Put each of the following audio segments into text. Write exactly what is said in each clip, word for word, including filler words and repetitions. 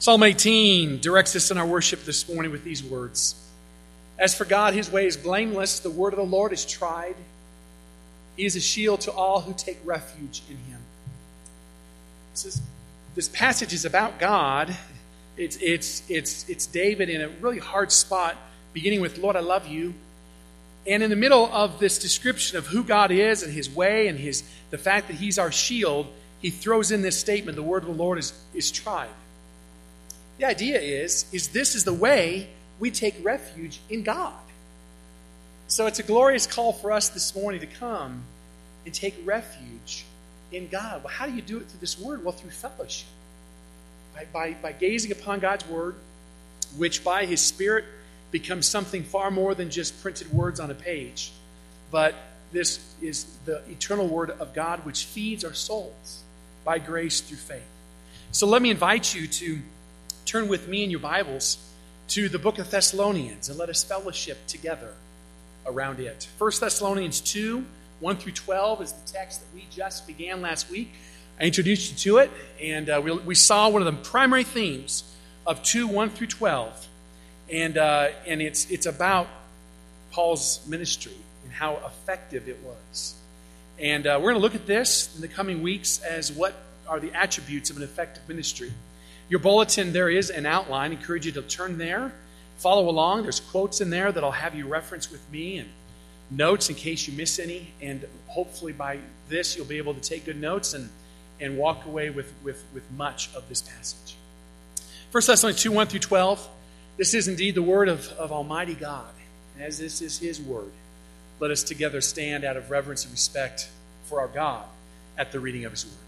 Psalm eighteen directs us in our worship this morning with these words. As for God, his way is blameless. The word of the Lord is tried. He is a shield to all who take refuge in him. This, is, this passage is about God. It's, it's, it's, it's David in a really hard spot, beginning with, Lord, I love you. And in the middle of this description of who God is and his way and his the fact that he's our shield, he throws in this statement, the word of the Lord is, is tried. The idea is, is this is the way we take refuge in God. So it's a glorious call for us this morning to come and take refuge in God. Well, how do you do it through this word? Well, through fellowship. By, by, by gazing upon God's word, which by his Spirit becomes something far more than just printed words on a page. But this is the eternal word of God which feeds our souls by grace through faith. So let me invite you to turn with me in your Bibles to the book of Thessalonians and let us fellowship together around it. First Thessalonians two, one through twelve is the text that we just began last week. I introduced you to it, and uh, we, we saw one of the primary themes of two, one through twelve. And uh, and it's it's about Paul's ministry and how effective it was. And uh, we're going to look at this in the coming weeks as what are the attributes of an effective ministry. Your bulletin, there is an outline. I encourage you to turn there, follow along. There's quotes in there that I'll have you reference with me and notes in case you miss any. And hopefully by this you'll be able to take good notes and, and walk away with, with, with much of this passage. First Thessalonians two, one through twelve. This is indeed the word of, of Almighty God. And as this is his word, let us together stand out of reverence and respect for our God at the reading of his word.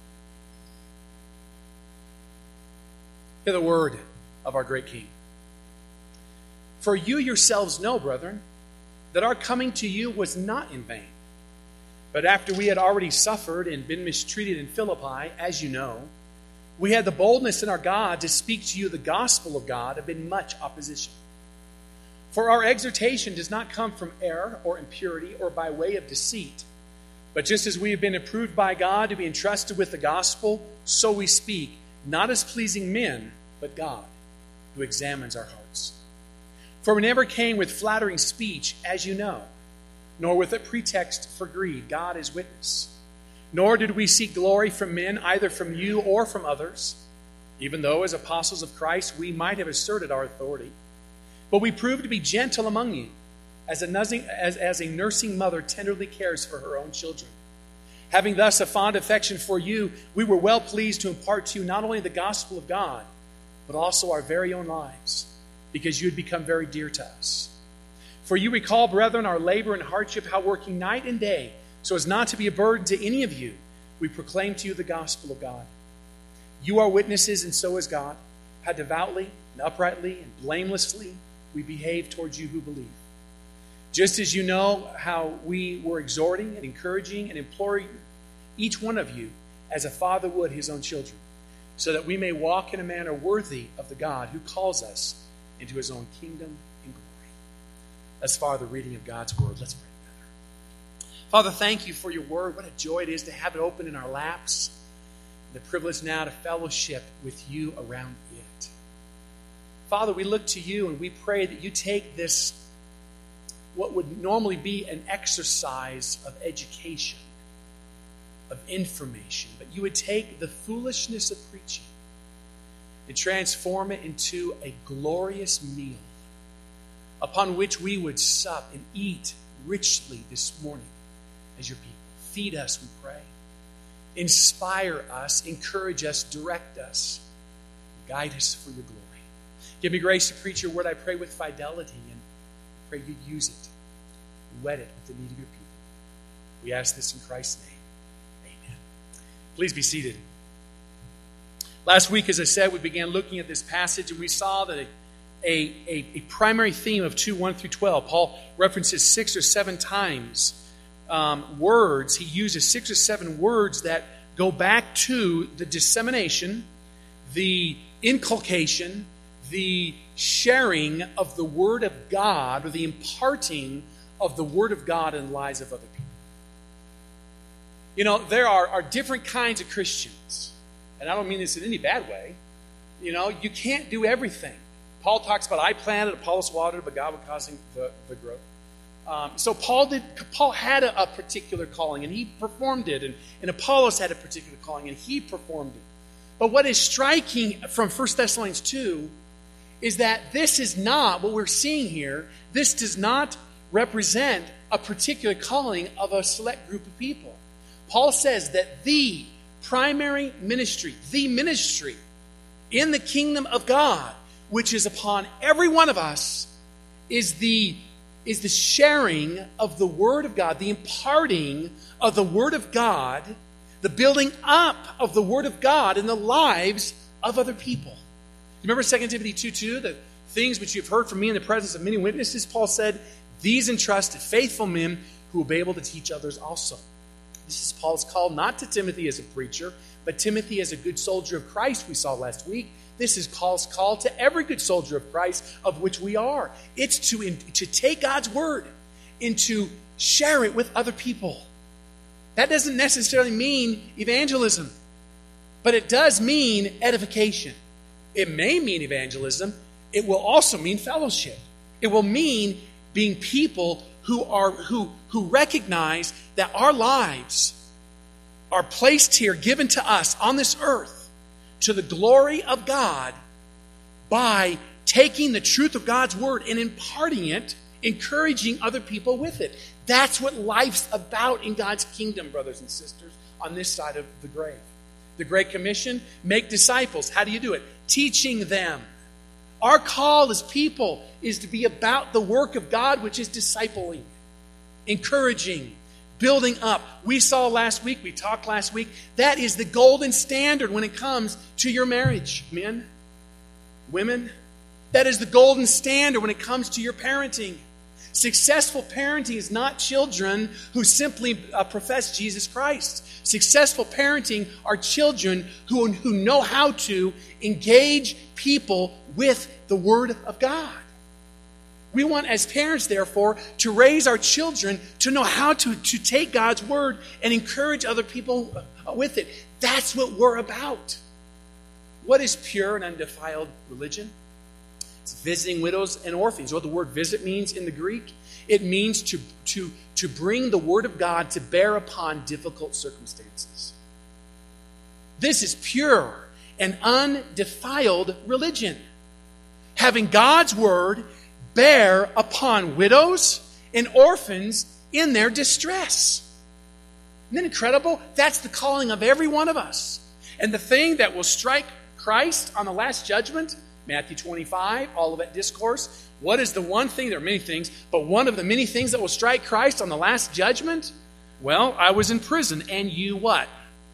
Hear the word of our great King. For you yourselves know, brethren, that our coming to you was not in vain. But after we had already suffered and been mistreated in Philippi, as you know, we had the boldness in our God to speak to you the gospel of God amid much opposition. For our exhortation does not come from error or impurity or by way of deceit, but just as we have been approved by God to be entrusted with the gospel, so we speak, not as pleasing men, but God, who examines our hearts. For we never came with flattering speech, as you know, nor with a pretext for greed. God is witness. Nor did we seek glory from men, either from you or from others, even though as apostles of Christ we might have asserted our authority. But we proved to be gentle among you, as a nursing, as, as a nursing mother tenderly cares for her own children. Having thus a fond affection for you, we were well pleased to impart to you not only the gospel of God, but also our very own lives, because you had become very dear to us. For you recall, brethren, our labor and hardship, how working night and day, so as not to be a burden to any of you, we proclaim to you the gospel of God. You are witnesses, and so is God, how devoutly and uprightly and blamelessly we behave towards you who believe. Just as you know how we were exhorting and encouraging and imploring each one of you as a father would his own children, so that we may walk in a manner worthy of the God who calls us into his own kingdom and glory. Thus far, the reading of God's word. Let's pray together. Father, thank you for your word. What a joy it is to have it open in our laps. The privilege now to fellowship with you around it. Father, we look to you and we pray that you take this, what would normally be an exercise of education, of information, but you would take the foolishness of preaching and transform it into a glorious meal upon which we would sup and eat richly this morning as your people. Feed us, we pray. Inspire us, encourage us, direct us, guide us for your glory. Give me grace to preach your word, I pray, with fidelity, and pray you'd use it, wet it with the need of your people. We ask this in Christ's name. Amen. Please be seated. Last week, as I said, we began looking at this passage, and we saw that a, a, a, a primary theme of two, one through twelve, Paul references six or seven times um, words. He uses six or seven words that go back to the dissemination, the inculcation, the sharing of the Word of God, or the imparting of the Word of God in the lives of other people. You know, there are, are different kinds of Christians. And I don't mean this in any bad way. You know, you can't do everything. Paul talks about, I planted, Apollos watered, but God was causing the, the growth. Um, so Paul did. Paul had a, a particular calling, and he performed it. And, and Apollos had a particular calling, and he performed it. But what is striking from First Thessalonians two is that this is not, what we're seeing here, this does not represent a particular calling of a select group of people. Paul says that the primary ministry, the ministry in the kingdom of God, which is upon every one of us, is the, is the sharing of the Word of God, the imparting of the Word of God, the building up of the Word of God in the lives of other people. Remember Second Timothy two two, the things which you've heard from me in the presence of many witnesses, Paul said, these entrust to faithful men who will be able to teach others also. This is Paul's call, not to Timothy as a preacher, but Timothy as a good soldier of Christ, we saw last week. This is Paul's call to every good soldier of Christ, of which we are. It's to, to take God's word and to share it with other people. That doesn't necessarily mean evangelism, but it does mean edification. It may mean evangelism. It will also mean fellowship. It will mean being people who are who who recognize that our lives are placed here, given to us on this earth, to the glory of God by taking the truth of God's word and imparting it, encouraging other people with it. That's what life's about in God's kingdom, brothers and sisters, on this side of the grave. The Great Commission, make disciples. How do you do it? Teaching them. Our call as people is to be about the work of God, which is discipling, encouraging, building up. We saw last week, we talked last week, that is the golden standard when it comes to your marriage. Men, women, that is the golden standard when it comes to your parenting. Successful parenting is not children who simply uh, profess Jesus Christ. Successful parenting are children who, who know how to engage people with the Word of God. We want, as parents, therefore, to raise our children to know how to, to take God's Word and encourage other people with it. That's what we're about. What is pure and undefiled religion? It's visiting widows and orphans. What the word visit means in the Greek, it means to, to, to bring the Word of God to bear upon difficult circumstances. This is pure and undefiled religion. Having God's Word bear upon widows and orphans in their distress. Isn't that incredible? That's the calling of every one of us. And the thing that will strike Christ on the last judgment, Matthew twenty-five, all of that discourse. What is the one thing? There are many things, but one of the many things that will strike Christ on the last judgment? Well, I was in prison, and you what?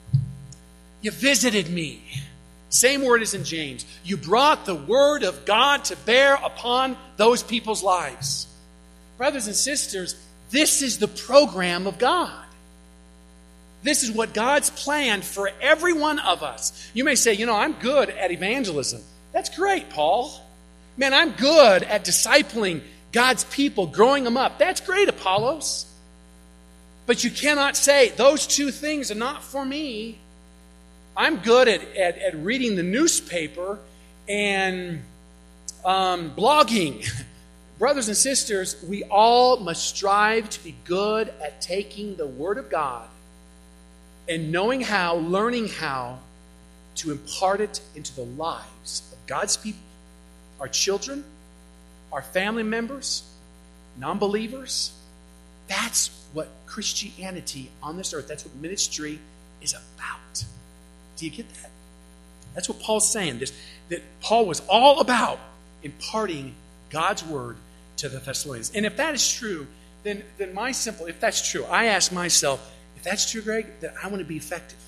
You visited me. Same word as in James. You brought the Word of God to bear upon those people's lives. Brothers and sisters, this is the program of God. This is what God's planned for every one of us. You may say, you know, I'm good at evangelism. That's great, Paul. Man, I'm good at discipling God's people, growing them up. That's great, Apollos. But you cannot say, those two things are not for me. I'm good at, at, at reading the newspaper and um, blogging. Brothers and sisters, we all must strive to be good at taking the Word of God and knowing how, learning how to impart it into the lives of God's people, our children, our family members, non-believers. That's what Christianity on this earth, that's what ministry is about. Do you get that? That's what Paul's saying. This, that Paul was all about imparting God's Word to the Thessalonians. And if that is true, then, then my simple, if that's true, I ask myself, if that's true, Greg, then I want to be effective.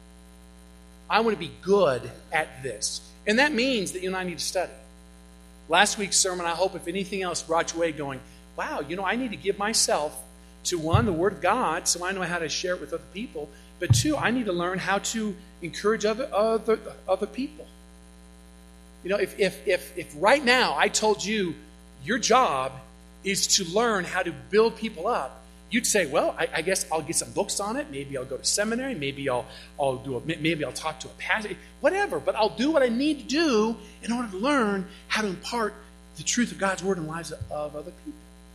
I want to be good at this. And that means that you and I need to study. Last week's sermon, I hope, if anything else, brought you away going, wow, you know, I need to give myself to, one, the Word of God, so I know how to share it with other people. But two, I need to learn how to encourage other other, other people. You know, if, if, if, if right now I told you your job is to learn how to build people up, you'd say, well, I, I guess I'll get some books on it. Maybe I'll go to seminary. Maybe I'll I'll do a, maybe I'll talk to a pastor. Whatever. But I'll do what I need to do in order to learn how to impart the truth of God's word in the lives of, of other people.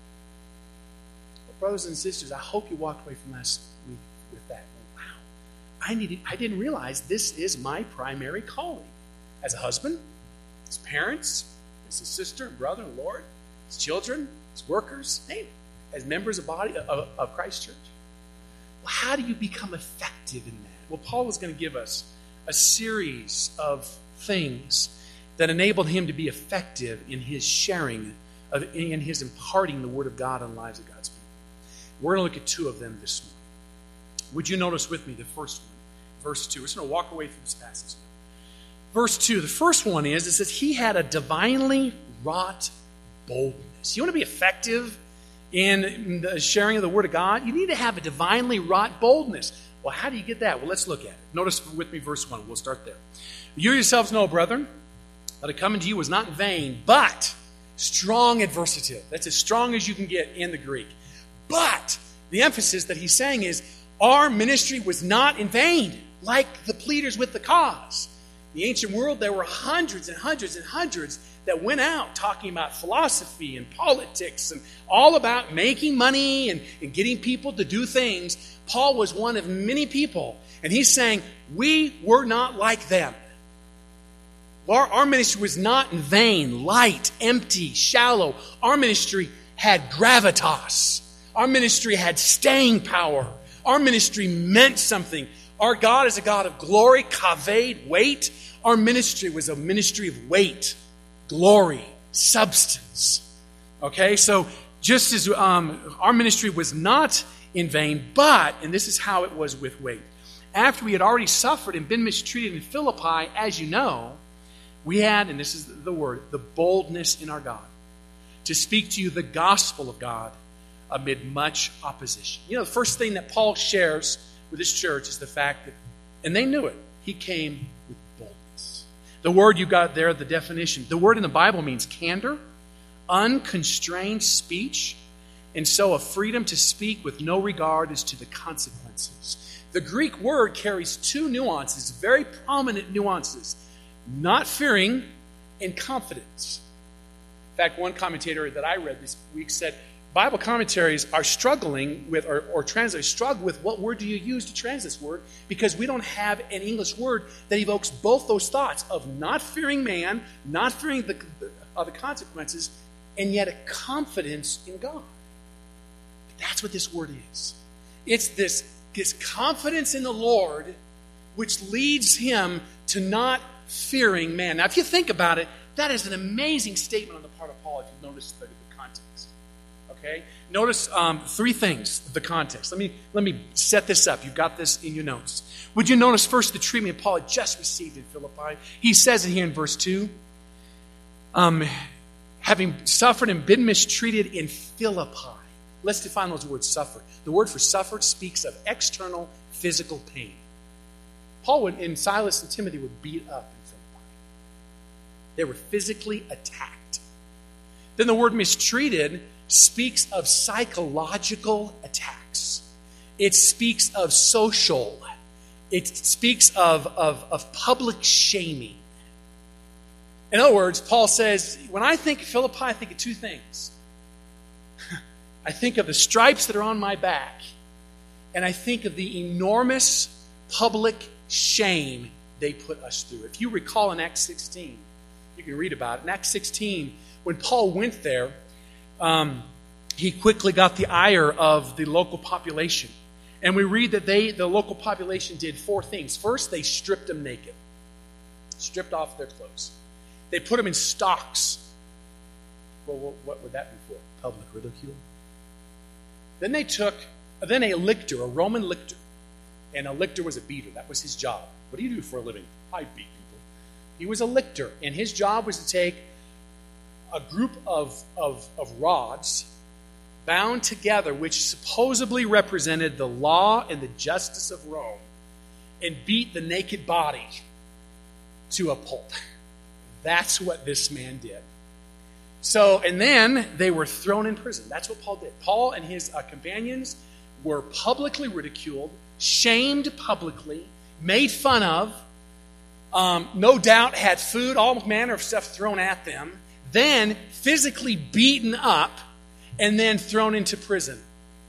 Well, brothers and sisters, I hope you walked away from last week with that. Wow, I needed. I didn't realize this is my primary calling as a husband, as parents, as a sister, brother, and Lord, as children, as workers, hey, as members of body of, of Christ Church. Well, how do you become effective in that? Well, Paul was going to give us a series of things that enabled him to be effective in his sharing, of, in his imparting the Word of God on the lives of God's people. We're going to look at two of them this morning. Would you notice with me the first one, verse two? We're just going to walk away from this passage now. Verse two, the first one is, it says, he had a divinely wrought boldness. You want to be effective in the sharing of the Word of God? You need to have a divinely wrought boldness. Well, how do you get that? Well, let's look at it. Notice with me verse one. We'll start there. You yourselves know, brethren, that it coming to you was not in vain, but strong adversative. That's as strong as you can get in the Greek. But the emphasis that he's saying is, our ministry was not in vain, like the pleaders with the cause. In the ancient world, there were hundreds and hundreds and hundreds that went out talking about philosophy and politics and all about making money and, and getting people to do things. Paul was one of many people, and he's saying, we were not like them. Our, our ministry was not in vain, light, empty, shallow. Our ministry had gravitas. Our ministry had staying power. Our ministry meant something. Our God is a God of glory, kaved, weight. Our ministry was a ministry of weight, glory, substance. Okay, so just as um, our ministry was not in vain, but, and this is how it was with weight, after we had already suffered and been mistreated in Philippi, as you know, we had, and this is the word, the boldness in our God to speak to you the gospel of God amid much opposition. You know, the first thing that Paul shares with his church is the fact that, and they knew it, he came with boldness. The word you got there, the definition, the word in the Bible means candor, unconstrained speech, and so a freedom to speak with no regard as to the consequences. The Greek word carries two nuances, very prominent nuances: not fearing and confidence. In fact, one commentator that I read this week said, Bible commentaries are struggling with, or, or translators struggle with, what word do you use to translate this word? Because we don't have an English word that evokes both those thoughts of not fearing man, not fearing the, the, uh, the consequences, and yet a confidence in God. That's what this word is. It's this, this confidence in the Lord which leads him to not fearing man. Now, if you think about it, that is an amazing statement on the part of Paul, if you notice the, the context. Okay? Notice um, three things, the context. Let me, let me set this up. You've got this in your notes. Would you notice first the treatment Paul had just received in Philippi? He says it here in verse two. Um, having suffered and been mistreated in Philippi. Let's define those words, suffered. The word for suffered speaks of external physical pain. Paul would, and Silas and Timothy were beat up in Philippi. They were physically attacked. Then the word mistreated speaks of psychological attacks. It speaks of social. It speaks of, of, of public shaming. In other words, Paul says, when I think of Philippi, I think of two things. I think of the stripes that are on my back, and I think of the enormous public shame they put us through. If you recall in Acts sixteen, you can read about it. In Acts sixteen, when Paul went there, um, he quickly got the ire of the local population. And we read that they, the local population did four things. First, they stripped them naked. Stripped off their clothes. They put them in stocks. Well, what would that be for? Public ridicule. Then they took, then a lictor, a Roman lictor. And a lictor was a beater. That was his job. What do you do for a living? I beat people. He was a lictor. And his job was to take a group of, of, of rods bound together, which supposedly represented the law and the justice of Rome, and beat the naked body to a pulp. That's what this man did. So, and then they were thrown in prison. That's what Paul did. Paul and his uh, companions were publicly ridiculed, shamed publicly, made fun of, um, no doubt had food, all manner of stuff thrown at them, then physically beaten up, and then thrown into prison.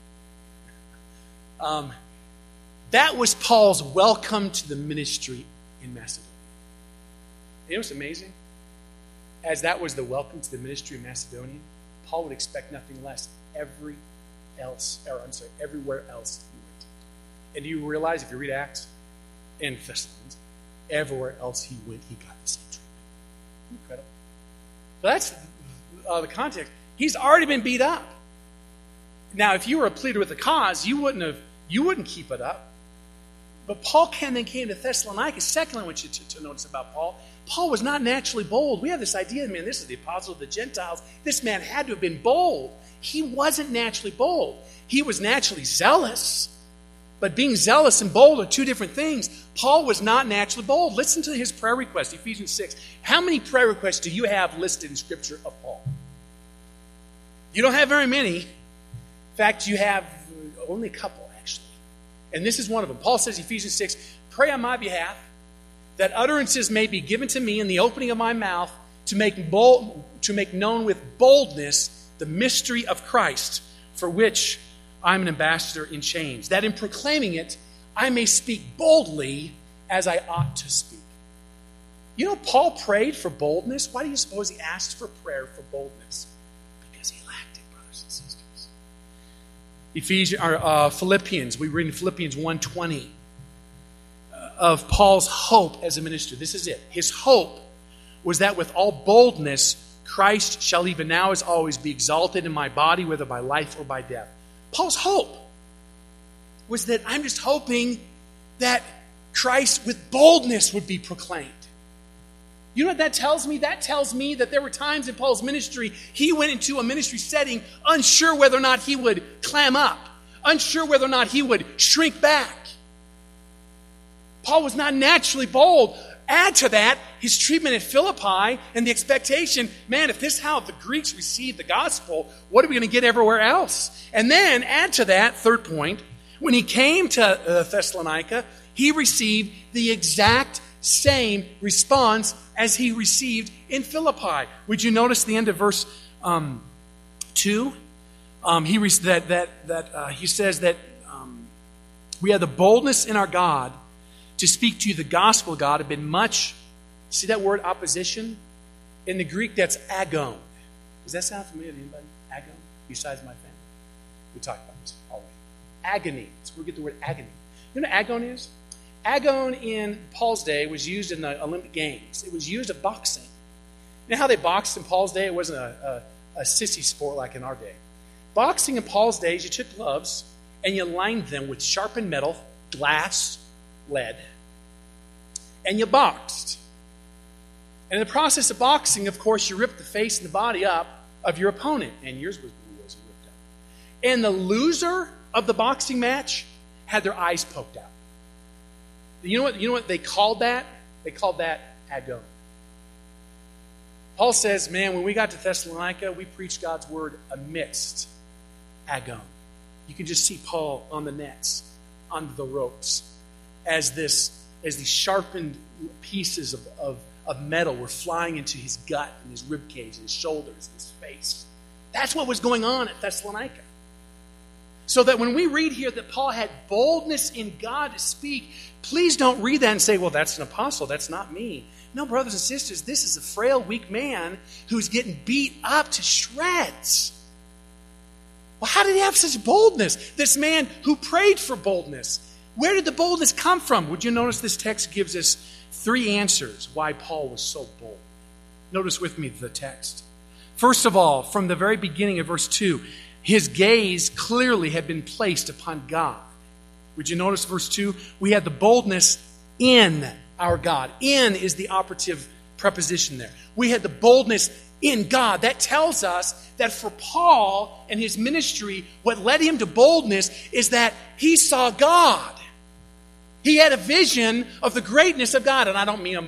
Um, that was Paul's welcome to the ministry in Macedonia. You know what's amazing? As that was the welcome to the ministry of Macedonia, Paul would expect nothing less every else, or I'm sorry, everywhere else he went. And do you realize, if you read Acts and Thessalonians, everywhere else he went, he got the same treatment. Incredible. So that's uh, the context. He's already been beat up. Now, if you were a pleader with the cause, you wouldn't have, you wouldn't keep it up. But Paul came, then came to Thessalonica. Secondly, I want you to, to notice about Paul. Paul was not naturally bold. We have this idea, man, this is the apostle of the Gentiles. This man had to have been bold. He wasn't naturally bold. He was naturally zealous. But being zealous and bold are two different things. Paul was not naturally bold. Listen to his prayer request, Ephesians six. How many prayer requests do you have listed in Scripture of Paul? You don't have very many. In fact, you have only a couple, actually. And this is one of them. Paul says, Ephesians six, pray on my behalf that utterances may be given to me in the opening of my mouth to make bold, to make known with boldness the mystery of Christ, for which I'm an ambassador in chains, that in proclaiming it, I may speak boldly as I ought to speak. You know, Paul prayed for boldness. Why do you suppose he asked for prayer for boldness? Because he lacked it, brothers and sisters. Ephesians, or, uh, Philippians, we read in Philippians one twenty uh, of Paul's hope as a minister. This is it. His hope was that with all boldness, Christ shall even now as always be exalted in my body, whether by life or by death. Paul's hope was that I'm just hoping that Christ with boldness would be proclaimed. You know what that tells me? That tells me that there were times in Paul's ministry he went into a ministry setting unsure whether or not he would clam up, unsure whether or not he would shrink back. Paul was not naturally bold. Add to that his treatment at Philippi and the expectation, man, if this is how the Greeks received the gospel, what are we going to get everywhere else? And then add to that, third point, when he came to uh, Thessalonica, he received the exact same response as he received in Philippi. Would you notice the end of verse um, two? Um, he re- that that that uh, he says that um, we have the boldness in our God to speak to you the gospel of God have been much. See that word opposition? In the Greek, that's agon. Does that sound familiar to anybody? Agon? Besides my family. We talk about this already. Agony. That's where we get the word agony. You know what agon is? Agon in Paul's day was used in the Olympic Games. It was used in boxing. You know how they boxed in Paul's day? It wasn't a, a, a sissy sport like in our day. Boxing in Paul's days, you took gloves and you lined them with sharpened metal, glass, lead, and you boxed. And in the process of boxing, of course, you ripped the face and the body up of your opponent, and yours was, was ripped up. And the loser of the boxing match had their eyes poked out. You know what, you know what they called that? They called that agon. Paul says, man, when we got to Thessalonica, we preached God's word amidst agon. You can just see Paul on the nets, on the ropes, as this, as these sharpened pieces of, of, of metal were flying into his gut and his rib cage and his shoulders and his face. That's what was going on at Thessalonica. So that when we read here that Paul had boldness in God to speak, please don't read that and say, well, that's an apostle, that's not me. No, brothers and sisters, this is a frail, weak man who's getting beat up to shreds. Well, how did he have such boldness? This man who prayed for boldness. Where did the boldness come from? Would you notice this text gives us three answers why Paul was so bold? Notice with me the text. First of all, from the very beginning of verse two, his gaze clearly had been placed upon God. Would you notice verse two? We had the boldness in our God. In is the operative preposition there. We had the boldness in God. That tells us that for Paul and his ministry, what led him to boldness is that he saw God. He had a vision of the greatness of God. And I don't mean a, a,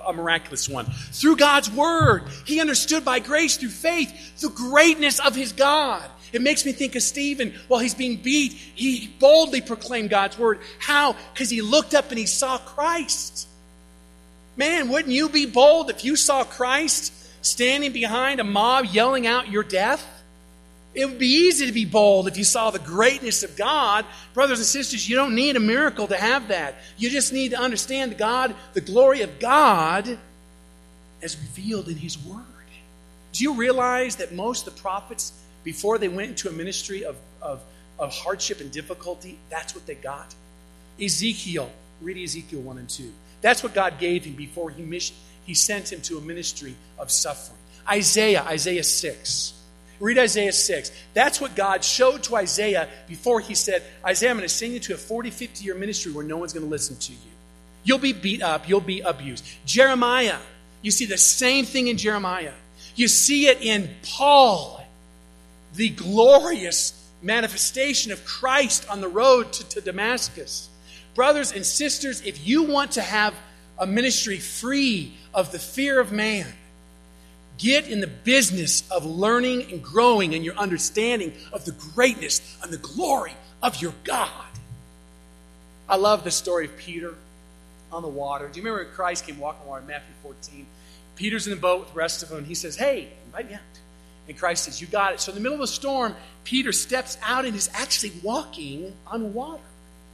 a miraculous one. Through God's word. He understood by grace through faith the greatness of his God. It makes me think of Stephen. While he's being beat, he boldly proclaimed God's word. How? Because he looked up and he saw Christ. Man, wouldn't you be bold if you saw Christ standing behind a mob yelling out your death? It would be easy to be bold if you saw the greatness of God. Brothers and sisters, you don't need a miracle to have that. You just need to understand God, the glory of God as revealed in his word. Do you realize that most of the prophets, before they went into a ministry of, of, of hardship and difficulty, that's what they got? Ezekiel, read Ezekiel one and two. That's what God gave him before he, mission, he sent him to a ministry of suffering. Isaiah, Isaiah six. Read Isaiah six. That's what God showed to Isaiah before he said, Isaiah, I'm going to send you to a forty, fifty year ministry where no one's going to listen to you. You'll be beat up. You'll be abused. Jeremiah. You see the same thing in Jeremiah. You see it in Paul. The glorious manifestation of Christ on the road to, to Damascus. Brothers and sisters, if you want to have a ministry free of the fear of man, get in the business of learning and growing in your understanding of the greatness and the glory of your God. I love the story of Peter on the water. Do you remember when Christ came walking on water in Matthew fourteen? Peter's in the boat with the rest of them, and he says, hey, invite me out. And Christ says, you got it. So in the middle of a storm, Peter steps out and is actually walking on water.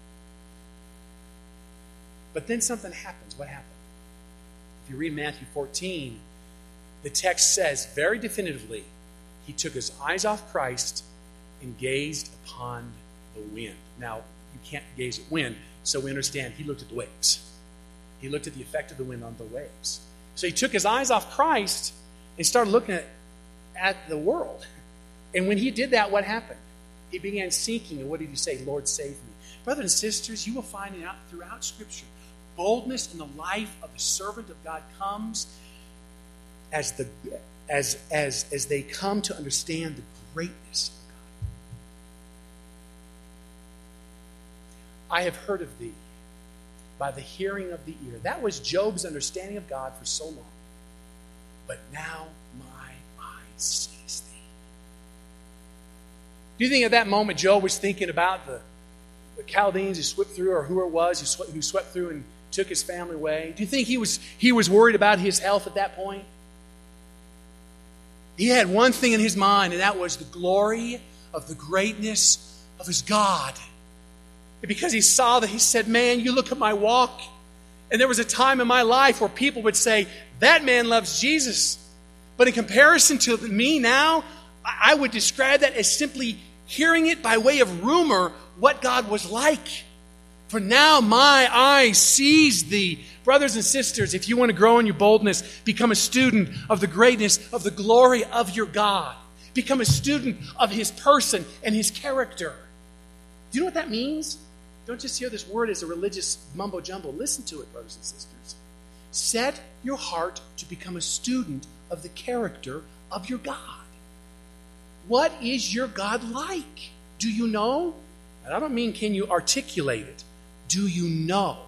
But then something happens. What happened? If you read Matthew fourteen, the text says very definitively, he took his eyes off Christ and gazed upon the wind. Now, you can't gaze at wind, so we understand he looked at the waves. He looked at the effect of the wind on the waves. So he took his eyes off Christ and started looking at, at the world. And when he did that, what happened? He began sinking, and what did he say? Lord, save me. Brothers and sisters, you will find it out throughout Scripture. Boldness in the life of the servant of God comes as the as as as they come to understand the greatness of God. I have heard of thee by the hearing of the ear. That was Job's understanding of God for so long. But now my eye sees thee. Do you think at that moment Job was thinking about the, the Chaldeans who swept through, or who it was who swept, who swept through and took his family away? Do you think he was he was worried about his health at that point? He had one thing in his mind, and that was the glory of the greatness of his God. And because he saw that, he said, man, you look at my walk. And there was a time in my life where people would say, that man loves Jesus. But in comparison to me now, I would describe that as simply hearing it by way of rumor what God was like. For now my eye sees thee. Brothers and sisters, if you want to grow in your boldness, become a student of the greatness of the glory of your God. Become a student of his person and his character. Do you know what that means? Don't just hear this word as a religious mumbo-jumbo. Listen to it, brothers and sisters. Set your heart to become a student of the character of your God. What is your God like? Do you know? And I don't mean can you articulate it. Do you know?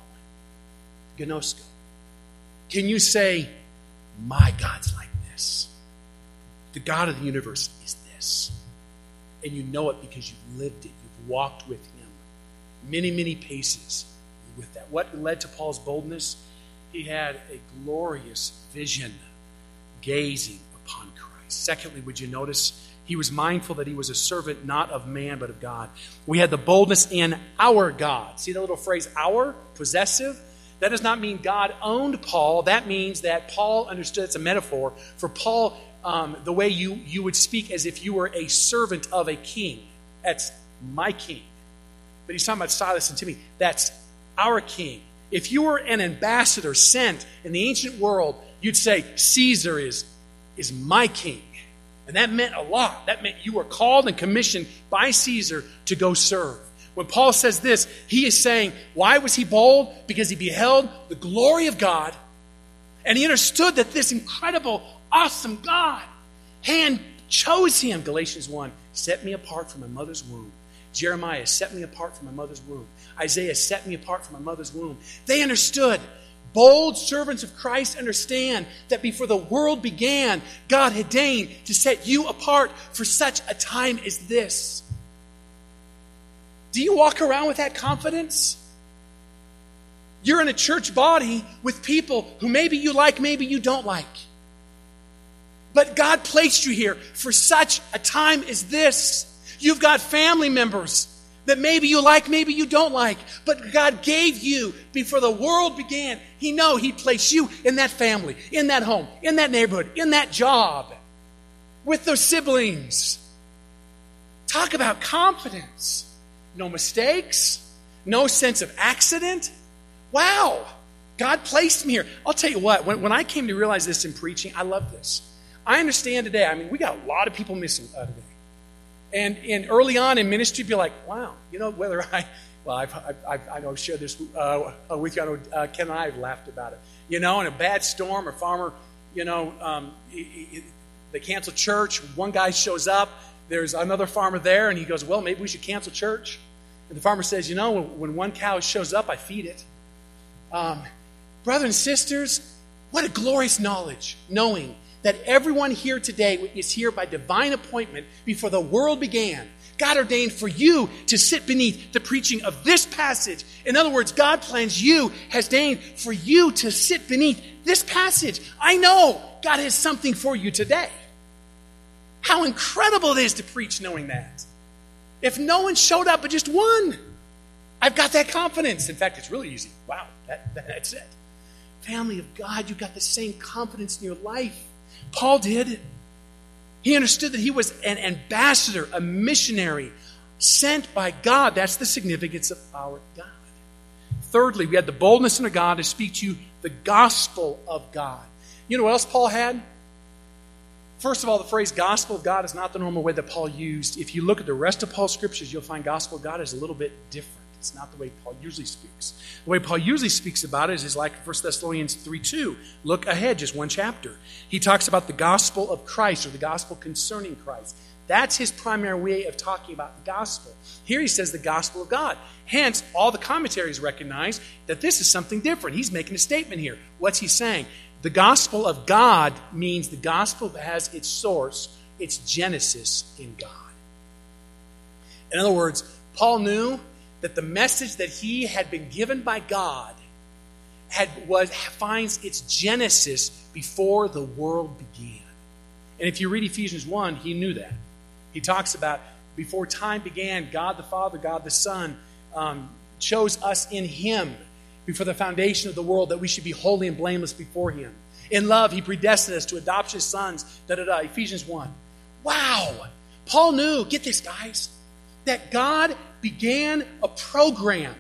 Gnosko. Can you say, my God's like this? The God of the universe is this. And you know it because you've lived it. You've walked with him. Many, many paces with that. What led to Paul's boldness? He had a glorious vision gazing upon Christ. Secondly, would you notice he was mindful that he was a servant not of man but of God. We had the boldness in our God. See the little phrase, our, possessive? That does not mean God owned Paul. That means that Paul understood, it's a metaphor, for Paul, um, the way you, you would speak as if you were a servant of a king. That's my king. But he's talking about Silas and Timothy. That's our king. If you were an ambassador sent in the ancient world, you'd say, Caesar is, is my king. And that meant a lot. That meant you were called and commissioned by Caesar to go serve. When Paul says this, he is saying, why was he bold? Because he beheld the glory of God, and he understood that this incredible, awesome God hand chose him. Galatians one, set me apart from my mother's womb. Jeremiah, set me apart from my mother's womb. Isaiah, set me apart from my mother's womb. They understood Bold servants of Christ understand that before the world began, God had deigned to set you apart for such a time as this. Do you walk around with that confidence? You're in a church body with people who maybe you like, maybe you don't like. But God placed you here for such a time as this. You've got family members that maybe you like, maybe you don't like. But God gave you before the world began. He know He placed you in that family, in that home, in that neighborhood, in that job, with those siblings. Talk about confidence. No mistakes, no sense of accident. Wow, God placed me here. I'll tell you what, when, when I came to realize this in preaching, I love this. I understand today, I mean, we got a lot of people missing uh, today. And, and early on in ministry, be like, wow, you know, whether I, well, I've, I've, I know I've shared this uh, with you. I know uh, Ken and I have laughed about it. You know, in a bad storm, a farmer, you know, um, he, he, they cancel church. One guy shows up. There's another farmer there, and he goes, well, maybe we should cancel church. And the farmer says, you know, when, when one cow shows up, I feed it. Um, brothers and sisters, what a glorious knowledge, knowing that everyone here today is here by divine appointment before the world began. God ordained for you to sit beneath the preaching of this passage. In other words, God plans you, has ordained for you to sit beneath this passage. I know God has something for you today. How incredible it is to preach knowing that. If no one showed up but just one, I've got that confidence. In fact, it's really easy. Wow, that, that, that's it. Family of God, you've got the same confidence in your life. Paul did. He understood that he was an ambassador, a missionary, sent by God. That's the significance of our God. Thirdly, we had the boldness in God to speak to you the gospel of God. You know what else Paul had? First of all, the phrase gospel of God is not the normal way that Paul used. If you look at the rest of Paul's scriptures, you'll find gospel of God is a little bit different. It's not the way Paul usually speaks. The way Paul usually speaks about it is, is like First Thessalonians three two. Look ahead, just one chapter. He talks about the gospel of Christ, or the gospel concerning Christ. That's his primary way of talking about the gospel. Here he says the gospel of God. Hence, all the commentaries recognize that this is something different. He's making a statement here. What's he saying? The gospel of God means the gospel has its source, its genesis in God. In other words, Paul knew that the message that he had been given by God had was finds its genesis before the world began. And if you read Ephesians one, he knew that. He talks about before time began, God the Father, God the Son um, chose us in Him before the foundation of the world, that we should be holy and blameless before Him. In love, He predestined us to adoption as sons. Da da da. Ephesians one. Wow. Paul knew. Get this, guys. That God began a program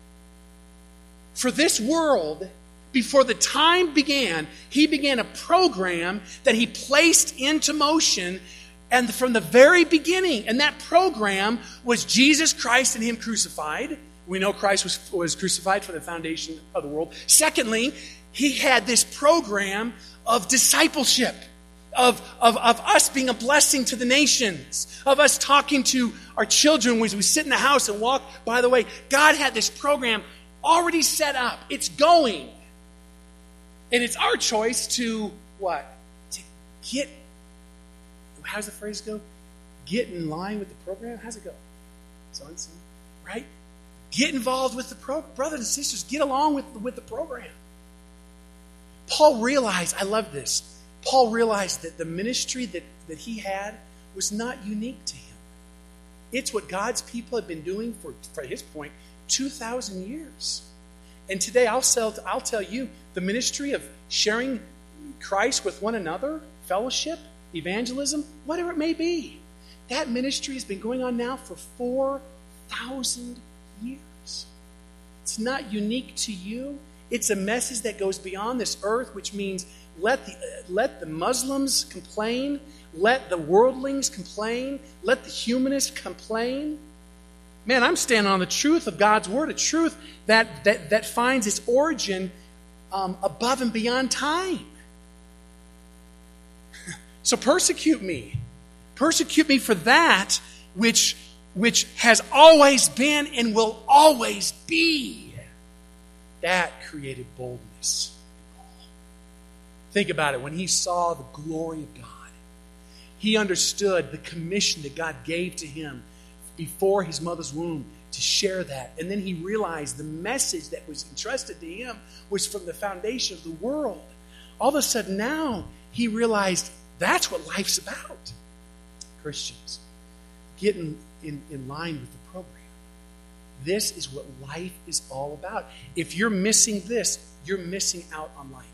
for this world before the time began. He began a program that He placed into motion, and from the very beginning. And that program was Jesus Christ and Him crucified. We know Christ was, was crucified for the foundation of the world. Secondly, He had this program of discipleship. Of, of, of us being a blessing to the nations, of us talking to our children as we sit in the house and walk. By the way, God had this program already set up. It's going. And it's our choice to what? To get, how does the phrase go? Get in line with the program? How's it go? So and so, right? Get involved with the program. Brothers and sisters, get along with, with the program. Paul realized, I love this, Paul realized that the ministry that, that he had was not unique to him. It's what God's people have been doing for, for his point, two thousand years. And today I'll, sell, I'll tell you, the ministry of sharing Christ with one another, fellowship, evangelism, whatever it may be, that ministry has been going on now for four thousand years. It's not unique to you. It's a message that goes beyond this earth, which means let the, uh, let the Muslims complain, let the worldlings complain, let the humanists complain. Man, I'm standing on the truth of God's word, a truth that, that, that finds its origin um, above and beyond time. So persecute me. Persecute me for that which, which has always been and will always be. That created boldness. glorious in Paul. Think about it. When he saw the glory of God, he understood the commission that God gave to him before his mother's womb to share that. And then he realized the message that was entrusted to him was from the foundation of the world. All of a sudden now, he realized that's what life's about. Christians, get in, in, in line with the program. This is what life is all about. If you're missing this, you're missing out on life.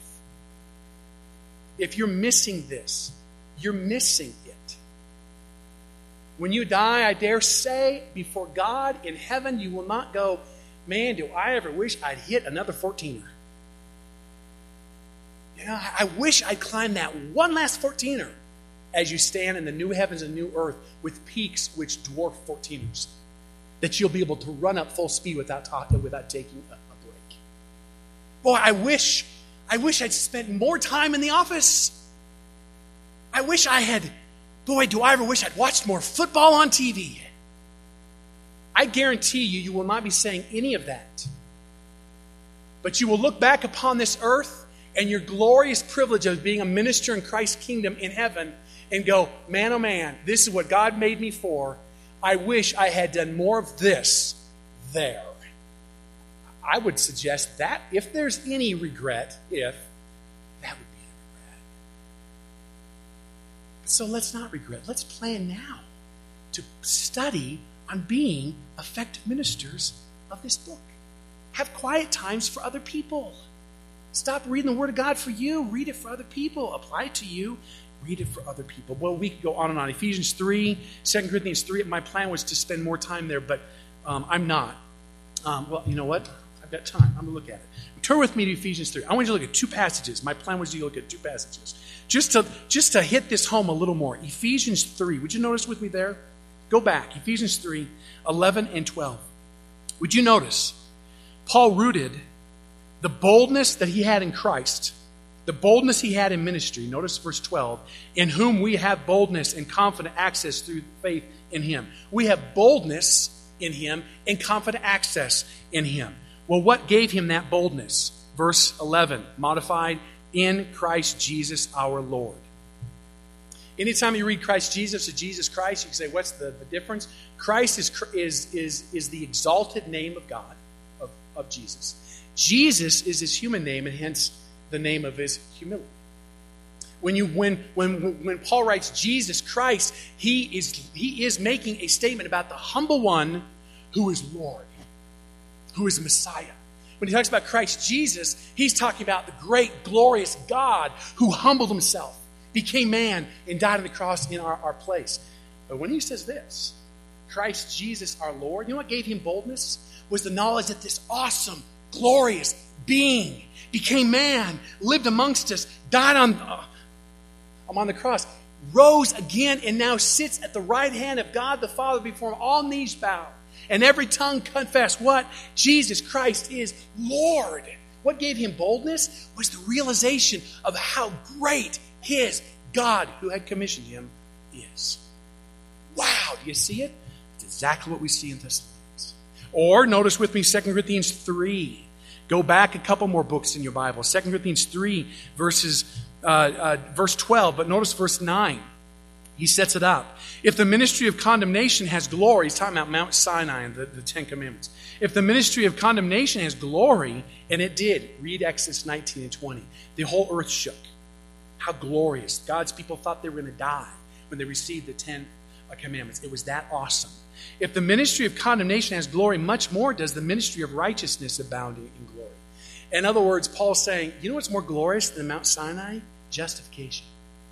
If you're missing this, you're missing it. When you die, I dare say, before God in heaven, you will not go, man, do I ever wish I'd hit another fourteener. You know, I wish I'd climbed that one last fourteener as you stand in the new heavens and new earth with peaks which dwarf fourteeners, that you'll be able to run up full speed without talking, without taking a, a break. Boy, I wish, I wish I'd spent more time in the office. I wish I had, boy, do I ever wish I'd watched more football on T V. I guarantee you, you will not be saying any of that. But you will look back upon this earth and your glorious privilege of being a minister in Christ's kingdom in heaven and go, man, oh man, this is what God made me for. I wish I had done more of this there. I would suggest that if there's any regret, if, that would be a regret. So let's not regret. Let's plan now to study on being effective ministers of this book. Have quiet times for other people. Stop reading the Word of God for you. Read it for other people. Apply it to you. Read it for other people. Well, we could go on and on. Ephesians three, Second Corinthians three. My plan was to spend more time there, but um, I'm not. Um, well, you know what? I've got time. I'm going to look at it. Turn with me to Ephesians three. I want you to look at two passages. My plan was to look at two passages. Just to, just to hit this home a little more. Ephesians three. Would you notice with me there? Go back. Ephesians three, eleven and twelve. Would you notice? Paul rooted the boldness that he had in Christ, the boldness he had in ministry. Notice verse twelve. In whom we have boldness and confident access through faith in him. We have boldness in him and confident access in him. Well, what gave him that boldness? Verse eleven, modified, in Christ Jesus our Lord. Anytime you read Christ Jesus or Jesus Christ, you can say, what's the, the difference? Christ is, is, is, is the exalted name of God, of, of Jesus. Jesus is his human name, and hence the name of his humility. When you when when when Paul writes Jesus Christ, he is he is making a statement about the humble one who is Lord, who is Messiah. When he talks about Christ Jesus, he's talking about the great, glorious God who humbled himself, became man, and died on the cross in our, our place. But when he says this, Christ Jesus our Lord, you know what gave him boldness? Was the knowledge that this awesome, glorious being became man, lived amongst us, died on, uh, on the cross, rose again, and now sits at the right hand of God the Father, before him all knees bow, and every tongue confess what? Jesus Christ is Lord. What gave him boldness was the realization of how great his God, who had commissioned him, is. Wow, do you see it? It's exactly what we see in Thessalonians. Or, notice with me Second Corinthians three. Go back a couple more books in your Bible. Second Corinthians three, verses, uh, uh, verse twelve. But notice verse nine. He sets it up. If the ministry of condemnation has glory, he's talking about Mount Sinai and the, the Ten Commandments. If the ministry of condemnation has glory, and it did, read Exodus nineteen and twenty. The whole earth shook. How glorious. God's people thought they were going to die when they received the Ten Commandments. It was that awesome. If the ministry of condemnation has glory, much more does the ministry of righteousness abound in glory. In other words, Paul's saying, you know what's more glorious than Mount Sinai? Justification.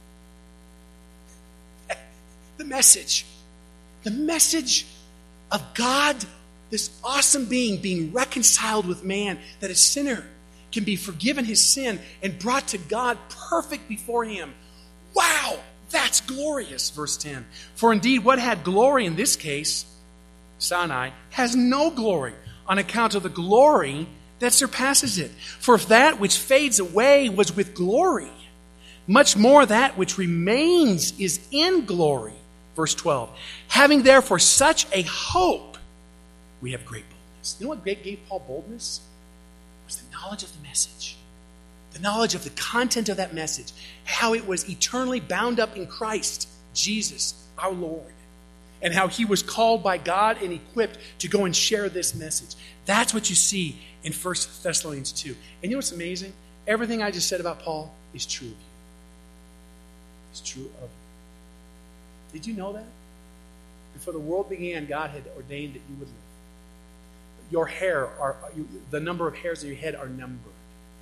The message. The message of God, this awesome being, being reconciled with man, that a sinner can be forgiven his sin and brought to God perfect before him. Wow! That's glorious, verse ten. For indeed, what had glory in this case, Sinai, has no glory on account of the glory that surpasses it. For if that which fades away was with glory, much more that which remains is in glory. Verse twelve. Having therefore such a hope, we have great boldness. You know what gave Paul boldness? It was the knowledge of the message. The knowledge of the content of that message, how it was eternally bound up in Christ, Jesus, our Lord, and how he was called by God and equipped to go and share this message. That's what you see in First Thessalonians two. And you know what's amazing? Everything I just said about Paul is true of you. It's true of you. Did you know that? Before the world began, God had ordained that you would live. Your hair, are the number of hairs on your head are numbered.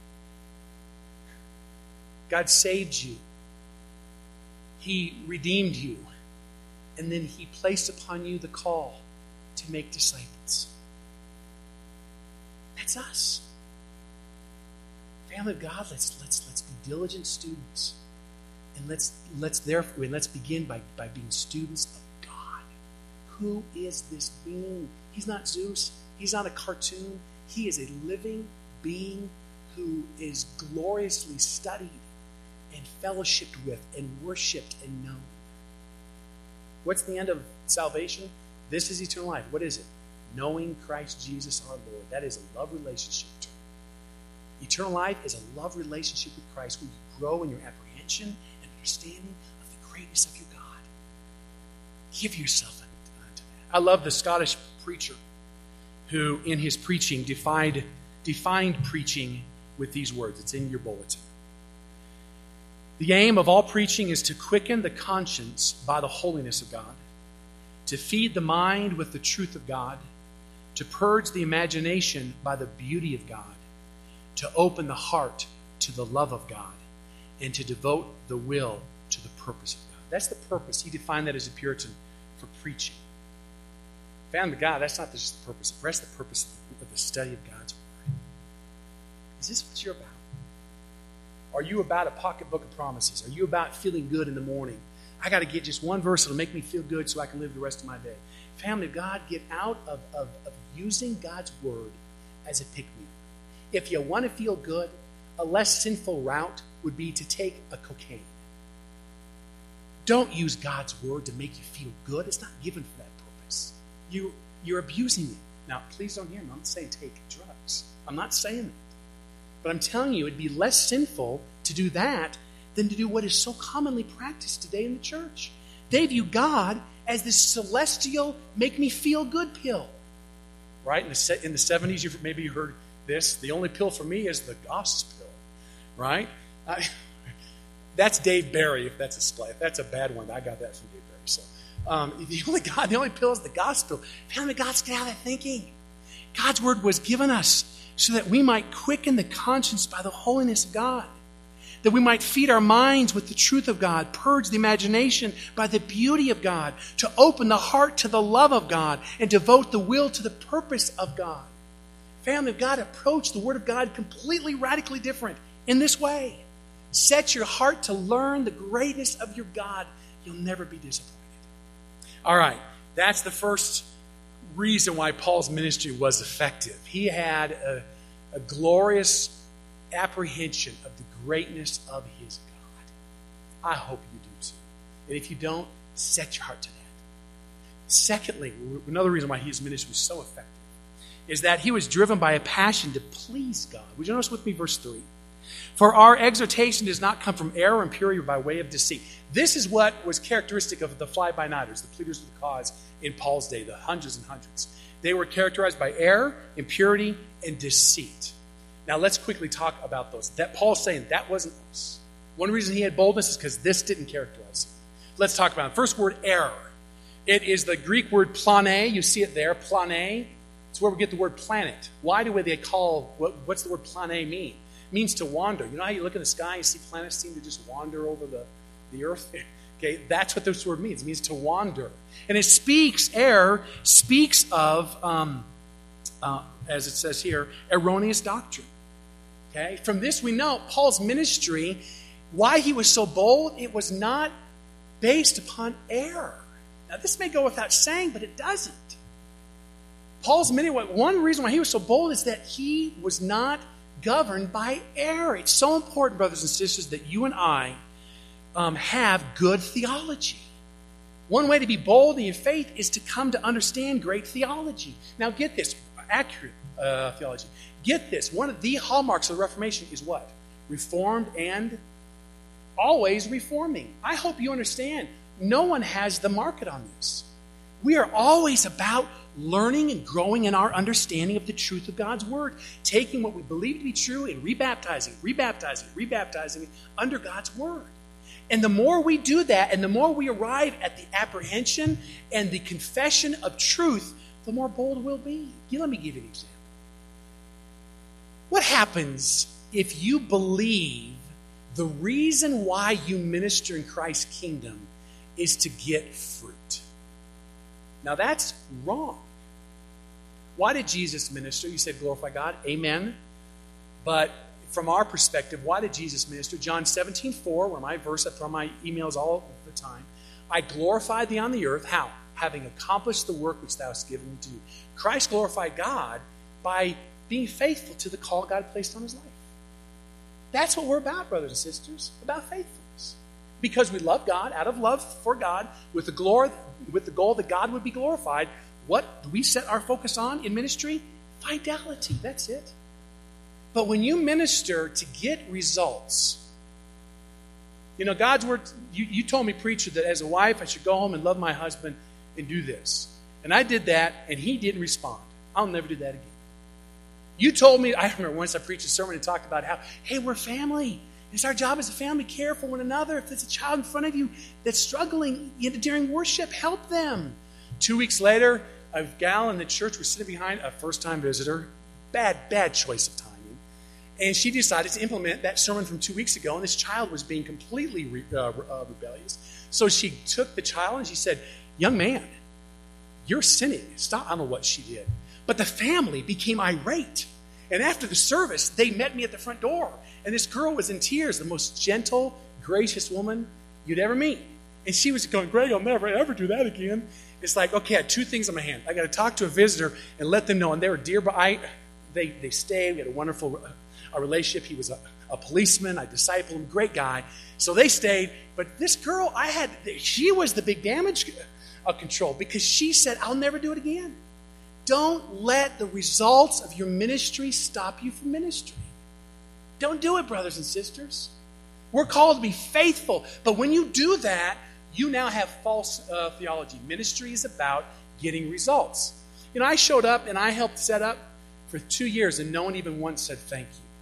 God saved you. He redeemed you. And then he placed upon you the call to make disciples. That's us. Family of God, let's let's let's be diligent students. And let's let's therefore and let's begin by, by being students of God. Who is this being? He's not Zeus. He's not a cartoon. He is a living being who is gloriously studied and fellowshipped with and worshipped and known. What's the end of salvation? This is eternal life. What is it? Knowing Christ Jesus our Lord. That is a love relationship. Eternal life is a love relationship with Christ where you grow in your apprehension and understanding of the greatness of your God. Give yourself unto that. I love the Scottish preacher who, in his preaching, defined, defined preaching with these words. It's in your bulletin. The aim of all preaching is to quicken the conscience by the holiness of God, to feed the mind with the truth of God, to purge the imagination by the beauty of God, to open the heart to the love of God, and to devote the will to the purpose of God. That's the purpose. He defined that as a Puritan for preaching. Family of God, that's not just the purpose. That's the purpose of the study of God's Word. Is this what you're about? Are you about a pocketbook of promises? Are you about feeling good in the morning? I got to get just one verse that'll make me feel good so I can live the rest of my day. Family of God, get out of, of, of using God's Word as a pick-me-up. If you want to feel good, a less sinful route would be to take a cocaine. Don't use God's Word to make you feel good. It's not given for that purpose. You, you're abusing it. Now, please don't hear me. I'm not saying take drugs. I'm not saying that. But I'm telling you, it'd be less sinful to do that than to do what is so commonly practiced today in the church. They view God as this celestial, make-me-feel-good pill. Right? In the, in the seventies, you've, maybe you heard this. The only pill for me is the gospel. Right? I, that's Dave Barry, if that's a splay. If that's a bad one, I got that from Dave Barry. So, um, the only God, the only pill is the gospel. Family, God's get out of that thinking. God's Word was given us so that we might quicken the conscience by the holiness of God, that we might feed our minds with the truth of God, purge the imagination by the beauty of God, to open the heart to the love of God, and devote the will to the purpose of God. Family of God, approach the Word of God completely, radically different in this way. Set your heart to learn the greatness of your God. You'll never be disappointed. All right, that's the first reason why Paul's ministry was effective. He had a, a glorious apprehension of the greatness of his God. I hope you do too. And if you don't, set your heart to that. Secondly, another reason why his ministry was so effective is that he was driven by a passion to please God. Would you notice with me verse three? For our exhortation does not come from error and purity by way of deceit. This is what was characteristic of the fly-by-nighters, the pleaders of the cause in Paul's day, the hundreds and hundreds. They were characterized by error, impurity, and deceit. Now let's quickly talk about those. That Paul's saying that wasn't us. One reason he had boldness is because this didn't characterize him. Let's talk about it. First word, error. It is the Greek word plane. You see it there, plane. It's where we get the word planet. Why do they call, what, what's the word plane mean? It means to wander. You know how you look in the sky and see planets seem to just wander over the, the earth? Okay, that's what this word means. It means to wander. And it speaks, error, speaks of, um, uh, as it says here, erroneous doctrine. Okay, from this we know Paul's ministry, why he was so bold, it was not based upon error. Now this may go without saying, but it doesn't. Paul's ministry, one reason why he was so bold is that he was not governed by error. It's so important, brothers and sisters, that you and I um, have good theology. One way to be bold in your faith is to come to understand great theology. Now get this, accurate uh, theology. Get this, one of the hallmarks of the Reformation is what? reformed, and always reforming. I hope you understand, no one has the market on this. We are always about learning and growing in our understanding of the truth of God's Word, taking what we believe to be true and rebaptizing, rebaptizing, rebaptizing it under God's Word. And the more we do that, and the more we arrive at the apprehension and the confession of truth, the more bold we'll be. Let me give you an example. What happens if you believe the reason why you minister in Christ's kingdom is to get fruit? Now that's wrong. Why did Jesus minister? You said glorify God. Amen. But from our perspective, why did Jesus minister? John seventeen four, where my verse, I throw my emails all the time. I glorified thee on the earth. How? Having accomplished the work which thou hast given me to do. Christ glorified God by being faithful to the call God placed on his life. That's what we're about, brothers and sisters, about faithfulness. Because we love God, out of love for God, with the glory, with the goal that God would be glorified. What do we set our focus on in ministry? Fidelity. That's it. But when you minister to get results, you know, God's word, you, you told me, preacher, that as a wife I should go home and love my husband and do this. And I did that, and he didn't respond. I'll never do that again. You told me, I remember once I preached a sermon and talked about how, hey, we're family. It's our job as a family to care for one another. If there's a child in front of you that's struggling during worship, help them. Two weeks later, a gal in the church was sitting behind a first-time visitor. Bad, bad choice of timing. And she decided to implement that sermon from two weeks ago, and this child was being completely re, uh, uh, rebellious. So she took the child and she said, young man, you're sinning. Stop. I don't know what she did. But the family became irate. And after the service, they met me at the front door. And this girl was in tears, the most gentle, gracious woman you'd ever meet. And she was going, Greg, I'll never, ever do that again. It's like, okay, I had two things in my hand. I got to talk to a visitor and let them know. And they were dear, but I, they, they stayed. We had a wonderful a relationship. He was a, a policeman. I discipled him, great guy. So they stayed. But this girl, I had, she was the big damage uh, control because she said, I'll never do it again. Don't let the results of your ministry stop you from ministry. Don't do it, brothers and sisters. We're called to be faithful. But when you do that, you now have false uh, theology. Ministry is about getting results. You know, I showed up and I helped set up for two years and no one even once said thank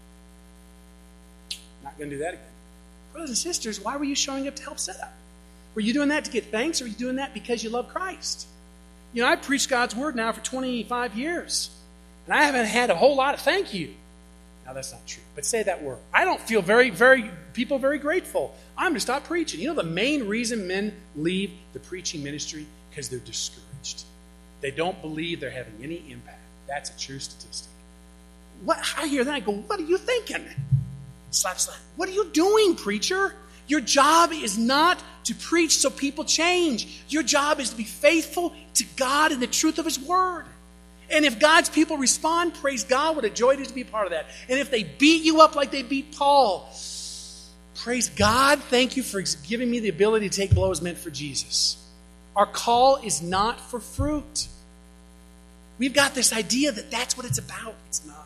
you. Not going to do that again. Brothers and sisters, why were you showing up to help set up? Were you doing that to get thanks, or were you doing that because you love Christ? You know, I preached God's word now for twenty-five years, and I haven't had a whole lot of thank you. Now, that's not true, but say that word. I don't feel very, very, people very grateful. I'm going to stop preaching. You know the main reason men leave the preaching ministry? Because they're discouraged. They don't believe they're having any impact. That's a true statistic. What I hear that, I go, what are you thinking? Slap, slap. What are you doing, preacher? Your job is not to preach so people change. Your job is to be faithful to God and the truth of his word. And if God's people respond, praise God, what a joy it is to be a part of that. And if they beat you up like they beat Paul, praise God, thank you for giving me the ability to take blows meant for Jesus. Our call is not for fruit. We've got this idea that that's what it's about. It's not.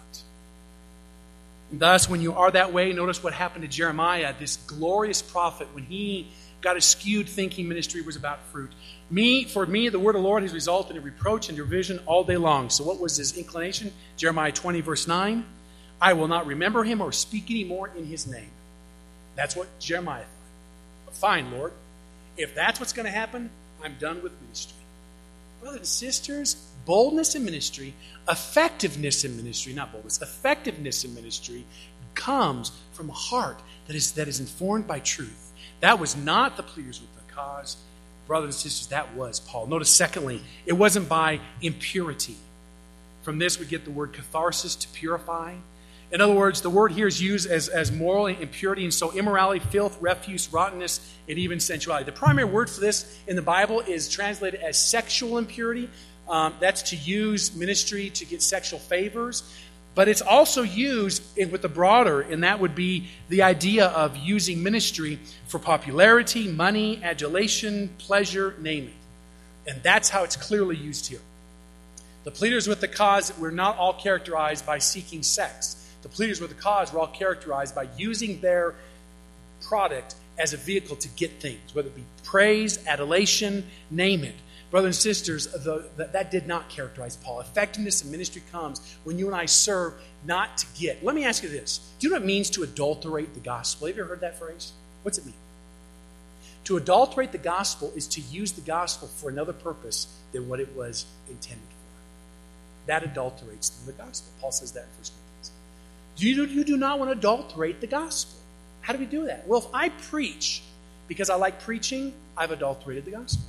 And thus, when you are that way, notice what happened to Jeremiah, this glorious prophet, when he got a skewed thinking ministry was about fruit. Me, for me, the word of the Lord has resulted in reproach and derision all day long. So what was his inclination? Jeremiah twenty, verse nine. I will not remember him or speak any more in his name. That's what Jeremiah thought. But fine, Lord. If that's what's going to happen, I'm done with ministry. Brothers and sisters, boldness in ministry, effectiveness in ministry, not boldness, effectiveness in ministry comes from a heart that is, that is informed by truth. That was not the pleaders with the cause. Brothers and sisters, that was Paul. Notice, secondly, it wasn't by impurity. From this we get the word catharsis, to purify. In other words, the word here is used as, as moral impurity, and so immorality, filth, refuse, rottenness, and even sensuality. The primary word for this in the Bible is translated as sexual impurity. Um, that's to use ministry to get sexual favors. But it's also used with the broader, and that would be the idea of using ministry for popularity, money, adulation, pleasure, name it. And that's how it's clearly used here. The pleaders with the cause were not all characterized by seeking sex. The pleaders with the cause were all characterized by using their product as a vehicle to get things, whether it be praise, adulation, name it. Brothers and sisters, the, the, that did not characterize Paul. Effectiveness in ministry comes when you and I serve not to get. Let me ask you this. Do you know what it means to adulterate the gospel? Have you ever heard that phrase? What's it mean? To adulterate the gospel is to use the gospel for another purpose than what it was intended for. That adulterates the gospel. Paul says that in First Corinthians. You, you do not want to adulterate the gospel. How do we do that? Well, if I preach because I like preaching, I've adulterated the gospel.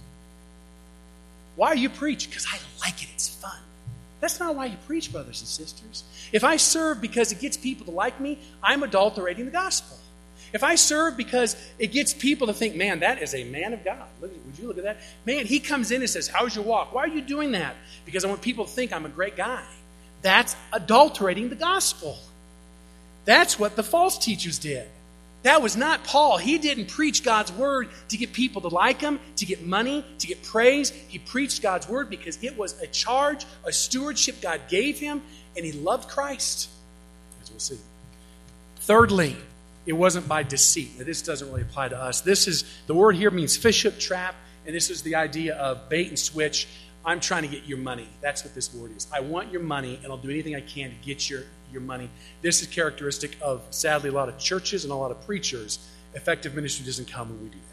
Why do you preach? Because I like it. It's fun. That's not why you preach, brothers and sisters. If I serve because it gets people to like me, I'm adulterating the gospel. If I serve because it gets people to think, man, that is a man of God. Look, would you look at that? Man, he comes in and says, how's your walk? Why are you doing that? Because I want people to think I'm a great guy. That's adulterating the gospel. That's what the false teachers did. That was not Paul. He didn't preach God's word to get people to like him, to get money, to get praise. He preached God's word because it was a charge, a stewardship God gave him, and he loved Christ, as we'll see. Thirdly, it wasn't by deceit. Now, this doesn't really apply to us. This is, the word here means fish hook, trap, and this is the idea of bait and switch. I'm trying to get your money. That's what this word is. I want your money, and I'll do anything I can to get your, your money. This is characteristic of, sadly, a lot of churches and a lot of preachers. Effective ministry doesn't come when we do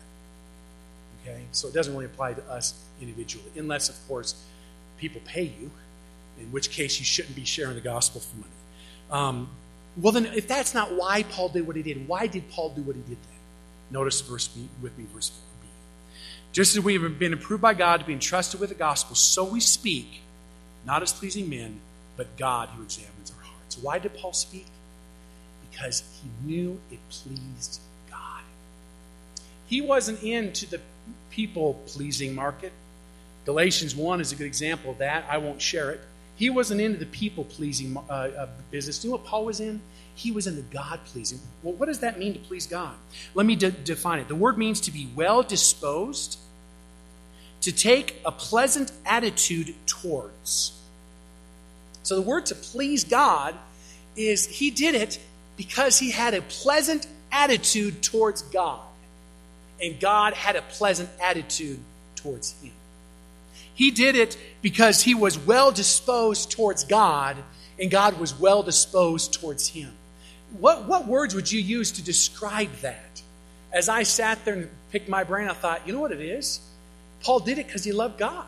that. Okay? So it doesn't really apply to us individually, unless, of course, people pay you, in which case you shouldn't be sharing the gospel for money. Um, well, then, if that's not why Paul did what he did, why did Paul do what he did then? Notice verse B, with me, verse four. Just as we have been approved by God to be entrusted with the gospel, so we speak, not as pleasing men, but God who examines our hearts. Why did Paul speak? Because he knew it pleased God. He wasn't into the people-pleasing market. Galatians one is a good example of that. I won't share it. He wasn't into the people-pleasing uh, uh, business. You know what Paul was in? He was into God-pleasing. Well, what does that mean to please God? Let me de- define it. The word means to be well-disposed, to take a pleasant attitude towards. So the word to please God is he did it because he had a pleasant attitude towards God. And God had a pleasant attitude towards him. He did it because he was well-disposed towards God, and God was well-disposed towards him. What, what words would you use to describe that? As I sat there and picked my brain, I thought, you know what it is? Paul did it because he loved God.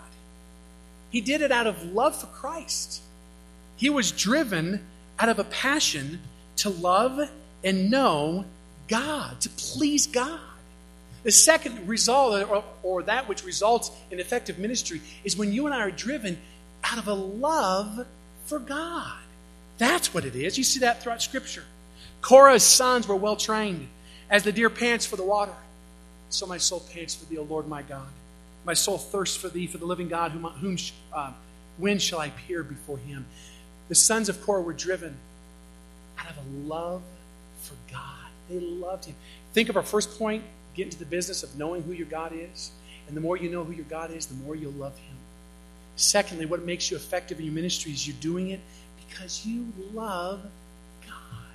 He did it out of love for Christ. He was driven out of a passion to love and know God, to please God. The second result, or, or that which results in effective ministry, is when you and I are driven out of a love for God. That's what it is. You see that throughout Scripture. Korah's sons were well trained. As the deer pants for the water, so my soul pants for thee, O Lord my God. My soul thirsts for thee, for the living God, whom, whom uh, when shall I appear before him? The sons of Korah were driven out of a love for God. They loved him. Think of our first point, get into the business of knowing who your God is. And the more you know who your God is, the more you'll love him. Secondly, what makes you effective in your ministry is you're doing it because you love God.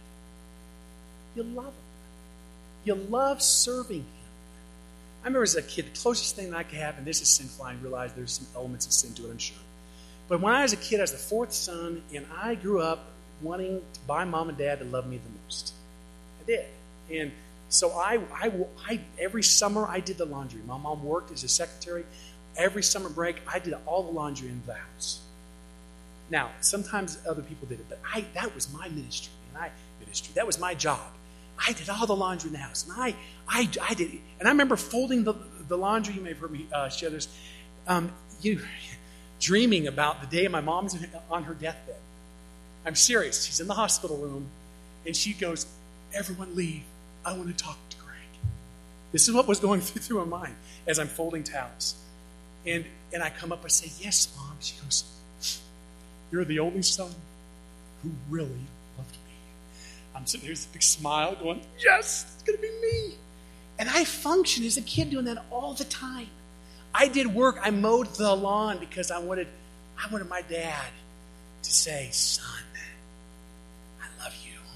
You love him. You love serving him. I remember as a kid, the closest thing that I could have, and this is sinful, I realize there's some elements of sin to it, I'm sure. But when I was a kid, I was the fourth son, and I grew up wanting to buy mom and dad to love me the most. I did. And so I, I, I every summer I did the laundry. My mom worked as a secretary. Every summer break, I did all the laundry in the house. Now, sometimes other people did it, but I that was my ministry. And I ministry. That was my job. I did all the laundry in the house. And I I, I did it. And I remember folding the, the laundry. You may have heard me uh, share this. Um, you dreaming about the day my mom's on her deathbed. I'm serious. She's in the hospital room, and she goes, "Everyone leave. I want to talk to Greg." This is what was going through, through my mind as I'm folding towels. And and I come up and say, "Yes, Mom." She goes, "You're the only son who really loved me." I'm sitting here with a big smile going, "Yes, it's going to be me." And I functioned as a kid doing that all the time. I did work. I mowed the lawn because I wanted, I wanted my dad to say, "Son, I love you."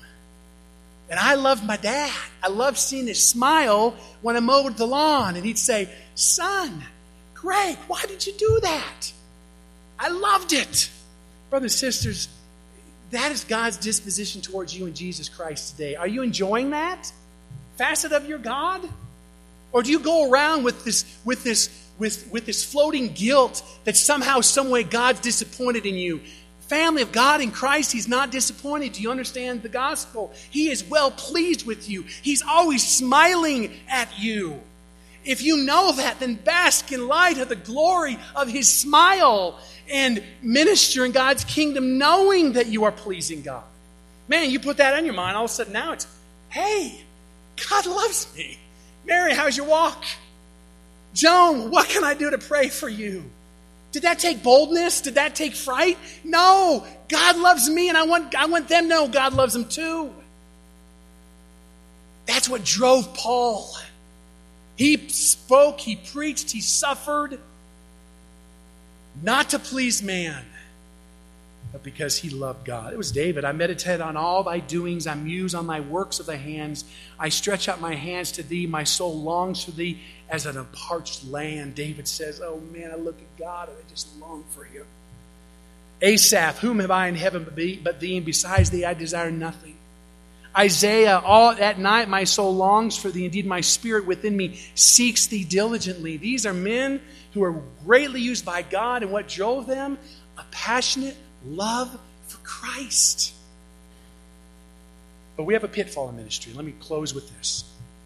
And I loved my dad. I loved seeing his smile when I mowed the lawn. And he'd say, son, Greg, why did you do that? I loved it. Brothers and sisters, that is God's disposition towards you in Jesus Christ today. Are you enjoying that facet of your God? Or do you go around with this, with this, with, with this floating guilt that somehow, some way God's disappointed in you? Family of God in Christ, He's not disappointed. Do you understand the gospel? He is well pleased with you. He's always smiling at you. If you know that, then bask in light of the glory of His smile and minister in God's kingdom knowing that you are pleasing God. Man, you put that on your mind, all of a sudden now it's, hey, God loves me. Mary, how's your walk? Joan, what can I do to pray for you? Did that take boldness? Did that take fright? No. God loves me, and I want, I want them to know God loves them too. That's what drove Paul. He spoke, he preached, he suffered, not to please man, but because he loved God. It was David. I meditate on all thy doings. I muse on thy works of thy hands. I stretch out my hands to thee. My soul longs for thee as in a parched land. David says, oh man, I look at God and I just long for you. Asaph, whom have I in heaven but thee, but thee, and besides thee I desire nothing. Isaiah, all at night my soul longs for thee. Indeed, my spirit within me seeks thee diligently. These are men who are greatly used by God, and what drove them? A passionate love for Christ. But we have a pitfall in ministry. Let me close with this.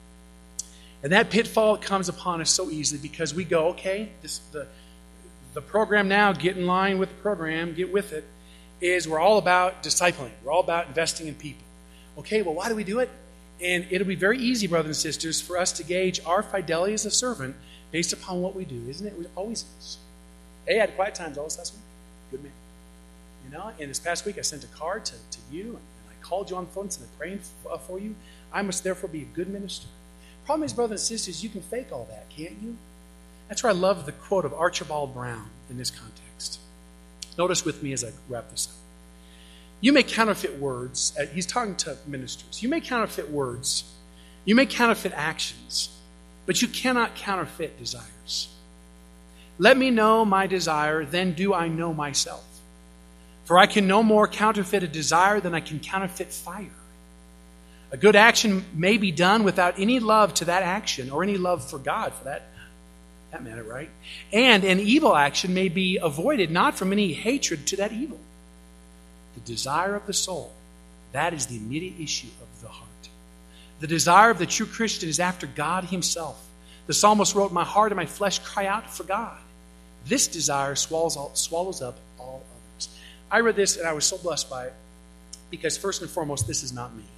And that pitfall comes upon us so easily because we go, okay, this, the, the program now, get in line with the program, get with it, is we're all about discipling. We're all about investing in people. Okay, well, why do we do it? And it'll be very easy, brothers and sisters, for us to gauge our fidelity as a servant based upon what we do, isn't it? It always is. Hey, I had quiet times all this last week. Good man. You know, and this past week I sent a card to, to you, and I called you on the phone and said, I'm praying for, for you. I must therefore be a good minister. Problem is, brothers and sisters, you can fake all that, can't you? That's where I love the quote of Archibald Brown in this context. Notice with me as I wrap this up. You may counterfeit words. He's talking to ministers. You may counterfeit words. You may counterfeit actions. But you cannot counterfeit desires. Let me know my desire, then do I know myself. For I can no more counterfeit a desire than I can counterfeit fire. A good action may be done without any love to that action, or any love for God for that, that matter, right? And an evil action may be avoided not from any hatred to that evil. The desire of the soul, that is the immediate issue of the heart. The desire of the true Christian is after God Himself. The psalmist wrote, my heart and my flesh cry out for God. This desire swallows, all, swallows up all others. I read this and I was so blessed by it because first and foremost, this is not me.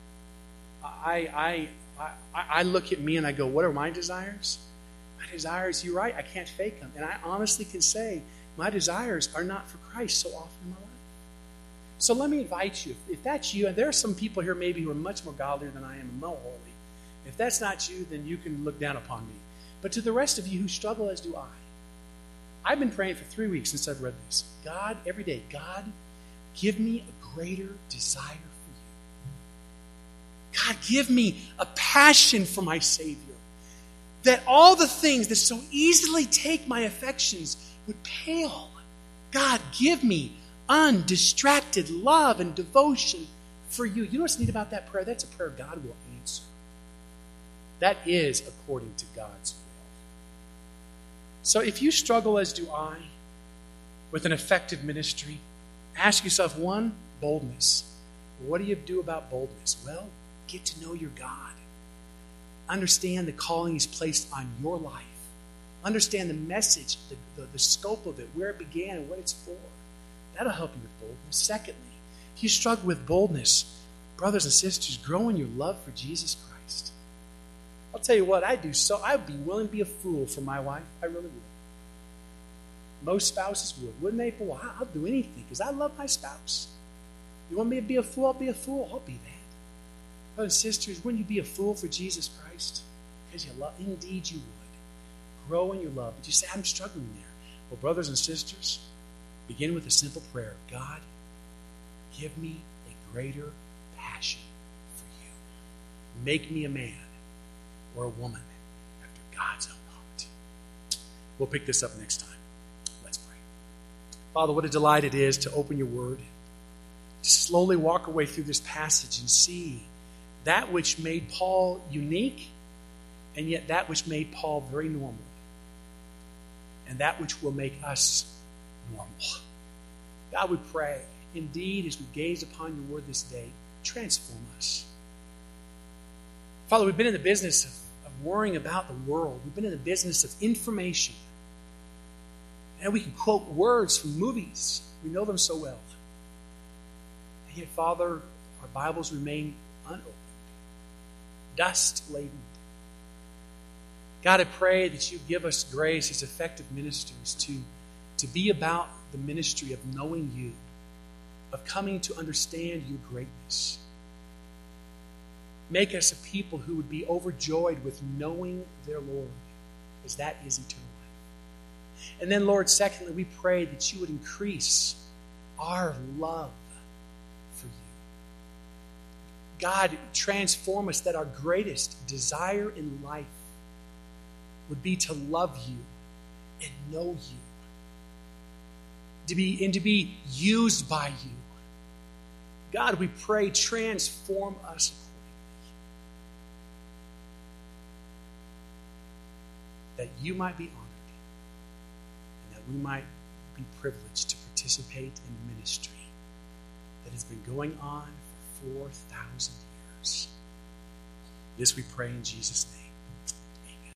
I, I, I, I look at me and I go, what are my desires? My desires, you're right, I can't fake them. And I honestly can say, my desires are not for Christ so often in my life. So let me invite you, if that's you, and there are some people here maybe who are much more godly than I am and more holy. If that's not you, then you can look down upon me. But to the rest of you who struggle as do I, I've been praying for three weeks since I've read this. God, every day, God, give me a greater desire for you. God, give me a passion for my Savior. That all the things that so easily take my affections would pale. God, give me undistracted love and devotion for you. You know what's neat about that prayer? That's a prayer God will answer. That is according to God's will. So if you struggle, as do I, with an effective ministry, ask yourself, one, boldness. What do you do about boldness? Well, get to know your God. Understand the calling He's placed on your life. Understand the message, the, the, the scope of it, where it began and what it's for. That'll help you with boldness. Secondly, if you struggle with boldness, brothers and sisters, grow in your love for Jesus Christ. I'll tell you what, I do so. I'd be willing to be a fool for my wife. I really would. Most spouses would, wouldn't they? Boy, I'll do anything because I love my spouse. You want me to be a fool? I'll be a fool. I'll be that. Brothers and sisters, wouldn't you be a fool for Jesus Christ? Because you love. Indeed, you would. Grow in your love. But you say, I'm struggling there. Well, brothers and sisters, begin with a simple prayer. God, give me a greater passion for you. Make me a man or a woman after God's own heart. We'll pick this up next time. Let's pray. Father, what a delight it is to open your word, to slowly walk away through this passage and see that which made Paul unique, and yet that which made Paul very normal, and that which will make us normal. God, we pray, indeed, as we gaze upon your word this day, transform us. Father, we've been in the business of, of worrying about the world. We've been in the business of information. And we can quote words from movies. We know them so well. And yet, Father, our Bibles remain unopened, dust-laden. God, I pray that you give us grace as effective ministers to, to be about the ministry of knowing you, of coming to understand your greatness. Make us a people who would be overjoyed with knowing their Lord, as that is eternal life. And then, Lord, secondly, we pray that you would increase our love for you. God, transform us that our greatest desire in life would be to love you and know you, to be, and to be used by you. God, we pray, transform us accordingly, that you might be honored and that we might be privileged to participate in the ministry that has been going on for four thousand years. This we pray in Jesus' name.